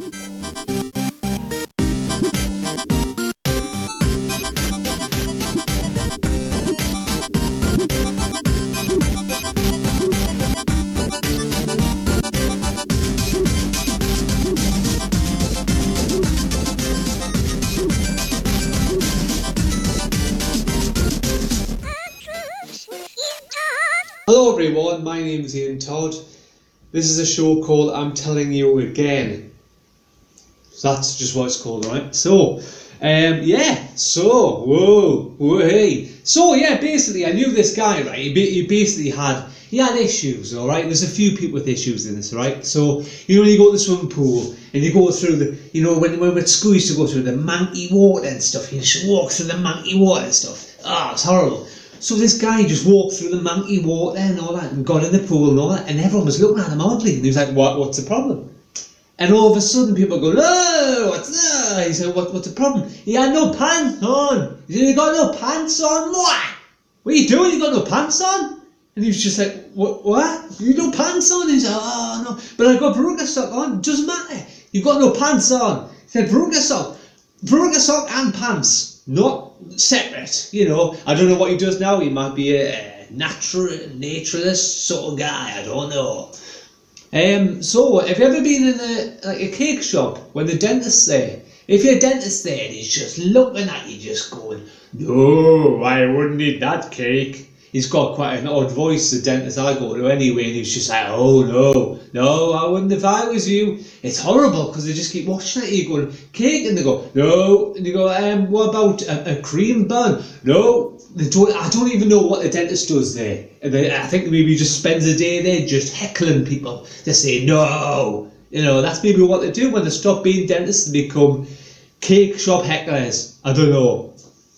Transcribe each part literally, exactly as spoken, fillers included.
Hello everyone, my name is Ian Todd. This is a show called I'm Telling You Again. So that's just what it's called, right? So, um, yeah, so, whoa, whoa, hey. So, yeah, basically, I knew this guy, right? He, he basically had, he had issues, alright? There's a few people with issues in this, right? So, you know, you go to the swimming pool and you go through the, you know, when, when we're at school, you used to go through the manky water and stuff. You just walk through the manky water and stuff. Ah, oh, it's horrible. So this guy just walked through the manky water and all that and got in the pool and all that, and everyone was looking at him oddly, and he was like, what, what's the problem? And all of a sudden people go, no, what's that? He said, what, what's the problem? He had no pants on. He said, you got no pants on? What? What are you doing? You got no pants on? And he was just like, what? What? You no pants on? He said, oh no, but I got Veruca sock on. Doesn't matter. You got no pants on. He said, Veruca sock, Veruca sock and pants, not separate. You know, I don't know what he does now. He might be a, a natural, naturalist sort of guy. I don't know. Um. So, have you ever been in a like a cake shop when the dentist's there? If your dentist's there and he's just looking at you, just going, no, I wouldn't eat that cake. He's got quite an odd voice, the dentist I go to anyway, and he's just like, oh no, no, I wouldn't if I was you. It's horrible because they just keep watching at you going, cake, and they go, no, and you go, um, what about a, a cream bun? No, they don't. I don't even know what the dentist does there. And they, I think maybe he just spends a day there just heckling people. They say, no, you know, that's maybe what they do when they stop being dentists and become cake shop hecklers. I don't know.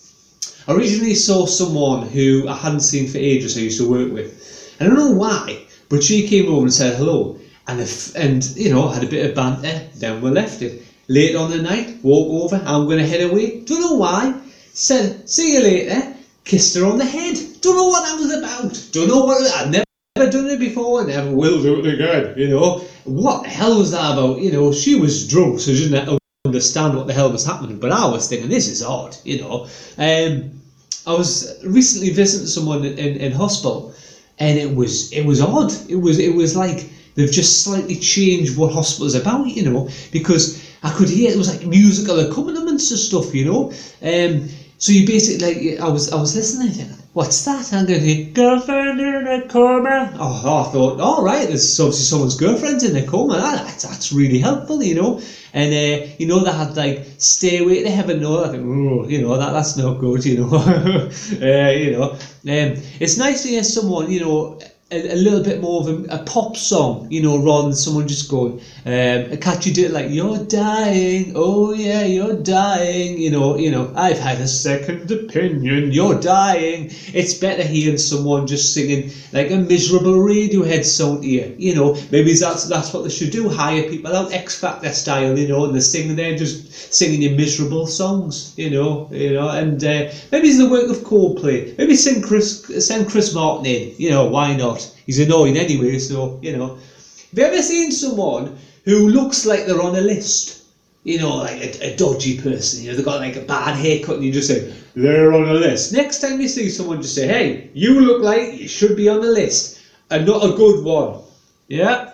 I originally saw someone who I hadn't seen for ages I used to work with. I don't know why, but she came over and said hello. And, if, and you know, had a bit of banter, then we left it. Later on the night, walk over, I'm going to head away. Don't know why. Said, see you later. Kissed her on the head. Don't know what that was about. Don't know what, I've never, never done it before, never will do it again, you know. What the hell was that about? You know, she was drunk, so she didn't understand what the hell was happening. But I was thinking, this is odd, you know. Um... I was recently visiting someone in, in, in hospital, and it was it was odd. It was it was like they've just slightly changed what hospital is about, you know, because I could hear it was like musical accompaniments and stuff, you know. Um, so you basically like I was I was listening, thinking, what's that? I'm going to hear girlfriend in a coma. Oh, oh, I thought, all right, there's obviously someone's girlfriend in a coma. That, that's that's really helpful, you know. And uh, you know they had like Stairway to Heaven. No, I think, oh, you know that that's not good, you know. uh, you know, um, it's nice to hear someone, you know, a, a little bit more of a, a pop song, you know, rather than someone just going um, a catchy bit like "You're dying, oh yeah, you're dying," you know. You know, I've had a second opinion. You're dying. It's better hearing someone just singing like a miserable Radiohead song to you. You know, maybe that's that's what they should do. Hire people out, X Factor style, you know, and they sing there just singing your miserable songs. You know, you know, and uh, maybe it's the work of Coldplay. Maybe sing Chris, send Chris Martin in. You know, why not? He's annoying anyway, so, you know. Have you ever seen someone who looks like they're on a list? You know, like a, a dodgy person, you know, they've got like a bad haircut and you just say, they're on a list. Next time you see someone, just say, hey, you look like you should be on the list, and not a good one. Yeah?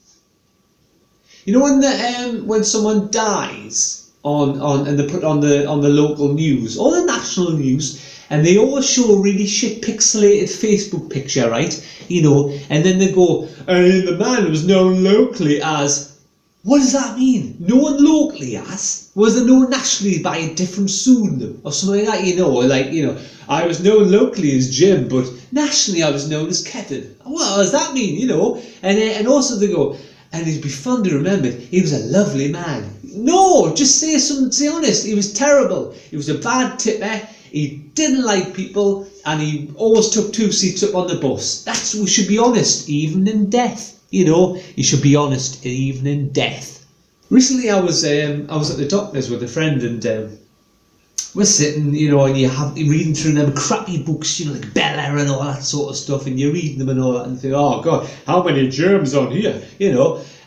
You know when the um when someone dies on, on and they put on the on the local news or the national news, and they always show a really shit pixelated Facebook picture, right? You know, and then they go, and the man was known locally as, what does that mean? Known locally as? Was it known nationally by a different pseudonym or something like that, you know? Like, you know, I was known locally as Jim, but nationally I was known as Kevin. What does that mean, you know? And uh, and also they go, and it'd be fondly remembered, he was a lovely man. No, just say something, say honest, he was terrible. He was a bad tipper. He didn't like people, and he always took two seats up on the bus. That's, we should be honest, even in death. You know, you should be honest, even in death. Recently, I was um, I was at the doctor's with a friend, and um, we're sitting, you know, and you have you're reading through them crappy books, you know, like Bella and all that sort of stuff, and you're reading them and all that, and think, oh God, how many germs on here, you know?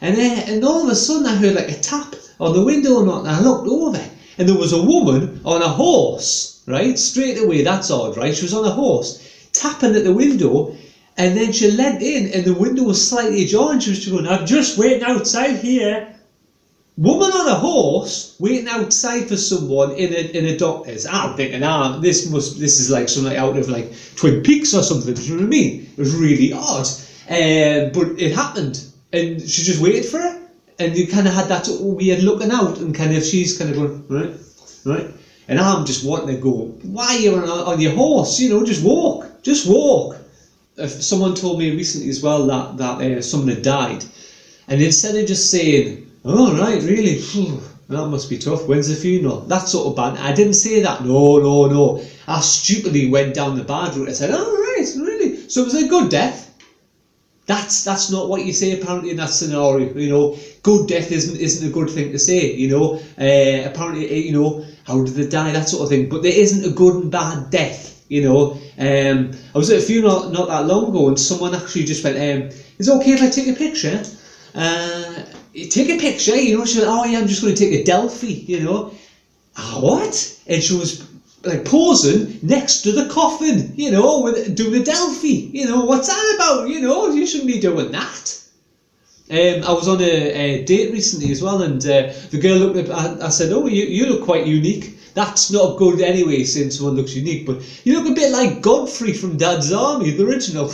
And then, and all of a sudden I heard like a tap on the window or not, and I looked over, and there was a woman on a horse, right? Straight away, that's odd, right? She was on a horse, tapping at the window, and then she leant in, and the window was slightly ajar, and she was going, I'm just waiting outside here. Woman on a horse waiting outside for someone in a in a doctor's. I'm thinking, ah, this must this is like something out of like Twin Peaks or something. Do you know what I mean? It was really odd, um, but it happened, and she just waited for it, and you kind of had that weird looking out, and kind of she's kind of going right, right, and I'm just wanting to go. Why are you on, on your horse? You know, just walk, just walk. If someone told me recently as well that that uh, someone had died, and instead of just saying, oh, right, really? That must be tough. When's the funeral? That sort of bad. I didn't say that. No, no, no. I stupidly went down the bad route. I said, oh, right, really? So it was a good death. That's that's not what you say apparently in that scenario. You know, good death isn't isn't a good thing to say. You know, uh, apparently, you know, how did they die? That sort of thing. But there isn't a good and bad death. You know, um, I was at a funeral not that long ago, and someone actually just went, um, "Is it okay if I take a picture?" Uh, take a picture, you know. She went, oh yeah, I'm just going to take a selfie, you know. Ah, what? And she was like posing next to the coffin, you know, with doing a selfie. You know, what's that about? You know, you shouldn't be doing that. Um, I was on a, a date recently as well, and uh, the girl looked at. I, I said, oh, you you look quite unique. That's not good anyway, saying someone looks unique, but you look a bit like Godfrey from Dad's Army, the original.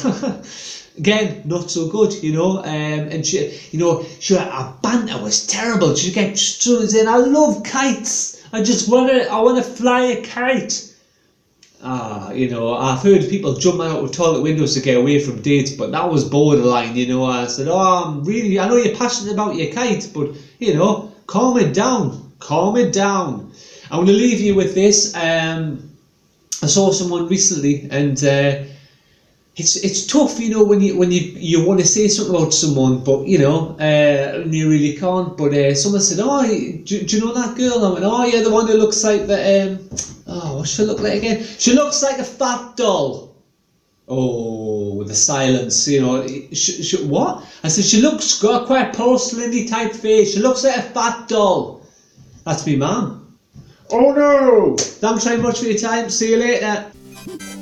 Again, not so good, you know. Um, and she, you know, she, our banter was terrible. She kept saying, "I love kites. I just want to, I want to fly a kite." Ah, you know, I've heard people jump out of toilet windows to get away from dates, but that was borderline, you know. I said, "Oh, I'm really, I know you're passionate about your kite, but you know, calm it down, calm it down." I'm going to leave you with this. Um, I saw someone recently, and. Uh, It's it's tough, you know, when you when you, you want to say something about someone, but you know, uh, and you really can't. But uh, someone said, "Oh, do, do you know that girl?" I went, "Oh yeah, the one who looks like the um, oh, what she look like again? She looks like a fat doll." Oh, the silence, you know. She, she, what? I said, "She looks got quite a porcelain-y type face. She looks like a fat doll." That's me, mum. Oh no! Thanks very much for your time. See you later.